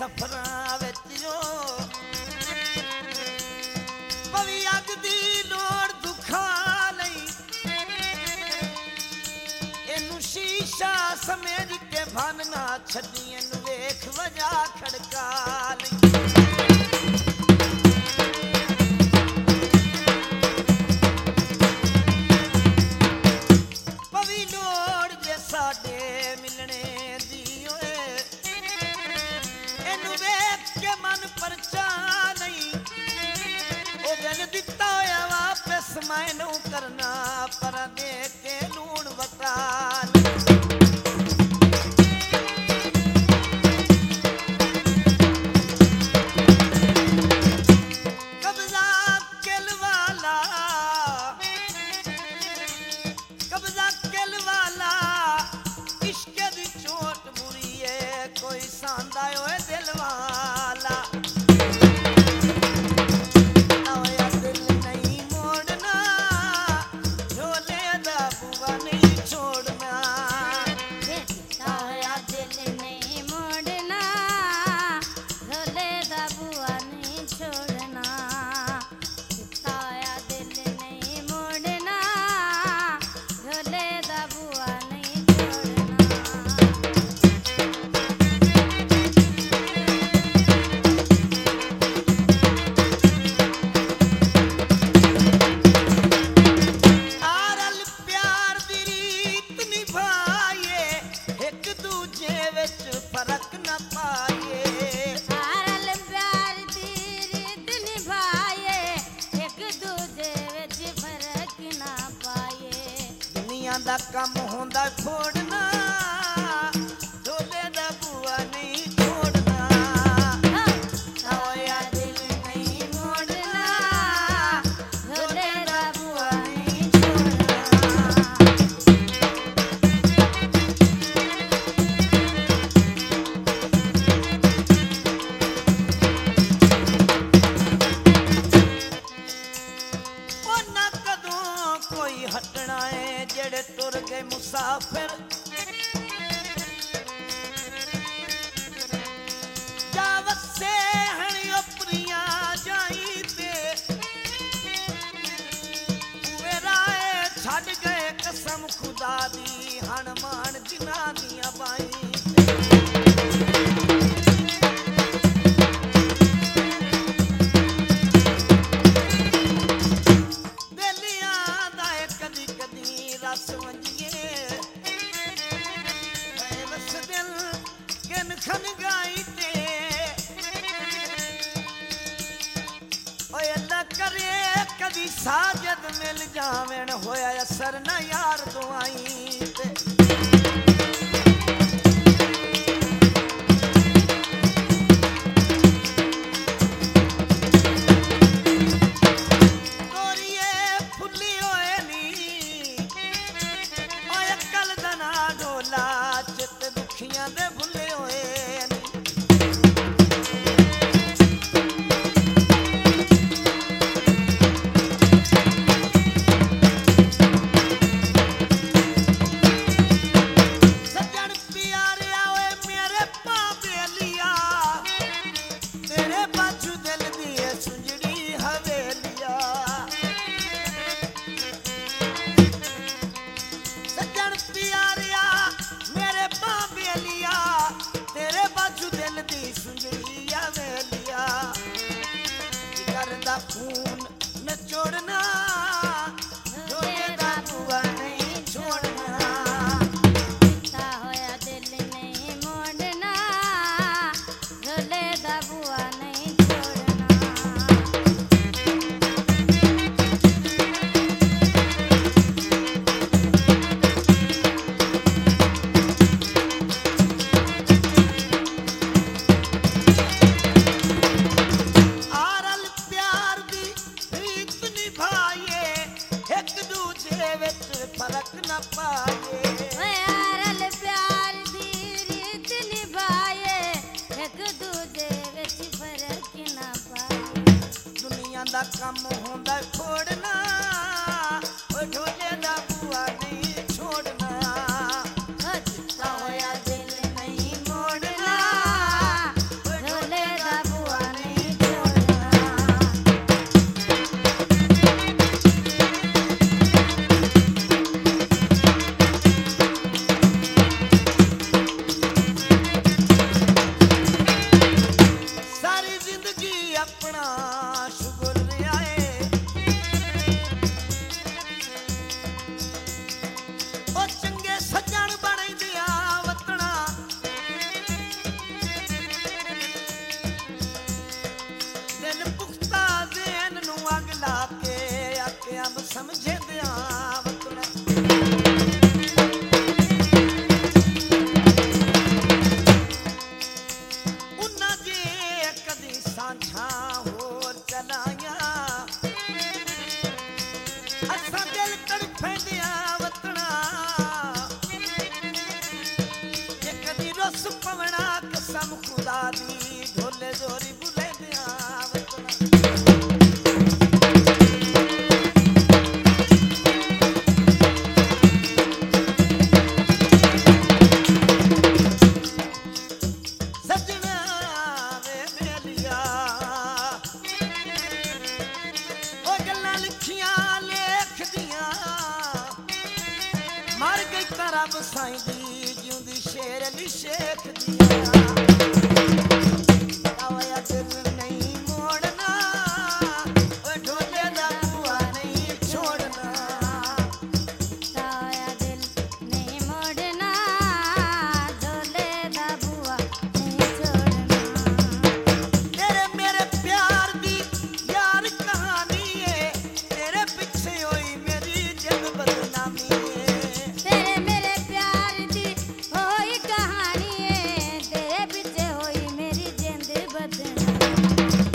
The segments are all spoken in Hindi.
सफरां विच जो पवी अग दी लोड़ दुखा नहीं इनू शीशा समझ के भन ना छड्डी इनू वेख वजा खड़का नहीं पवी लोड़ जे साडे मिलने दी ओए इनू वेख के मन परचा नहीं ओ दिन दिता होया वापस मैनू करना पर दे के लूण बता दा कम होंदा छोड़ना झोले दा बुआ नहीं छोड़ना होया दिल नहीं मोड़ना झोले दा बुआ नहीं छोड़ना ओ ना कदों कोई हटना है जेड़े तुर गए मुसाफिर जा वसे हैं अपनिया जाई ते राए छड़ गए कसम खुदा दी हनुमान जिना दिया बाई कदी साजद मिल जावेन होया असर न यार दुआई ते गोरिए फुल्ली होए नी ओए अकल दा ना डोला चित दुखियां दे भुल्ले होए खून न छोड़ना झोले दा बुआ नहीं छोड़ना दिता होया दिल नहीं मोड़ना झोले दा बुआ नहीं छोड़ना आरल प्यार दी प्रीत निभाई साईं दी जिउंदी शेर अली शेख दिया ताया दिल नहीं मोड़ना ओ ढोले दा बुआ नहीं छोड़ना ताया दिल नहीं मोड़ना ढोले दा बुआ नहीं छोड़ना तेरे मेरे प्यार दी यार कहानी है तेरे पीछे होई मेरी जग बदनामी है तेरे मेरे प्यार दी होई कहानी है तेरे पीछे होई मेरी जिंद बदनामी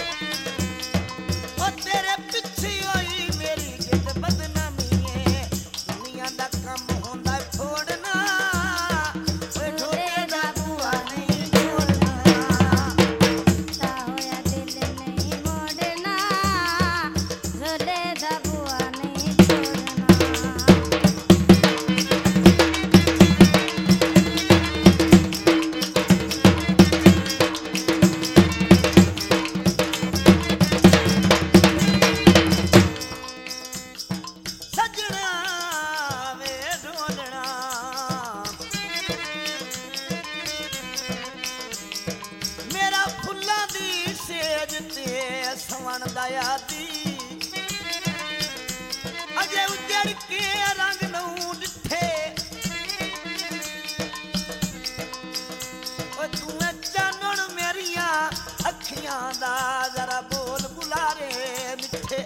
ओ तेरे पीछे होई मेरी जिंद बदनामी है दुनिया दा कम होंदा छोड़ना ओए ढोले दा बुआ नहीं छोड़ना ता होया दिल नहीं मोड़ना ढोले दा बुआ नहीं छोड़ना सजना वे ढोलना मेरा फुल्ला दी सेज ते सवन दया दी अजे उजड़ के रंग नूं डिठे ओ तू चानण मेरिया अखियां दा जरा बोल बुलारे मिठे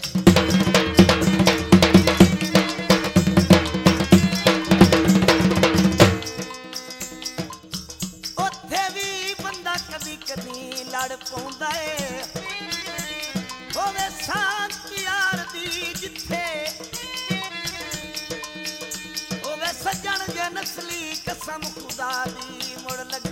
ਉੱਥੇ ਵੀ ਬੰਦਾ ਕਦੀ ਕਦੀ ਲੜ ਪਾਉਂਦਾ ਏ ਹੋਵੇ ਸ਼ਾਂਤ ਯਾਰ ਦੀ ਜਿੱਥੇ ਹੋਵੇ ਸੱਜਣ ਜੇ ਨਸਲੀ ਕਸਮ ਖੁਦਾ ਦੀ ਮੁੜ ਲੱਗ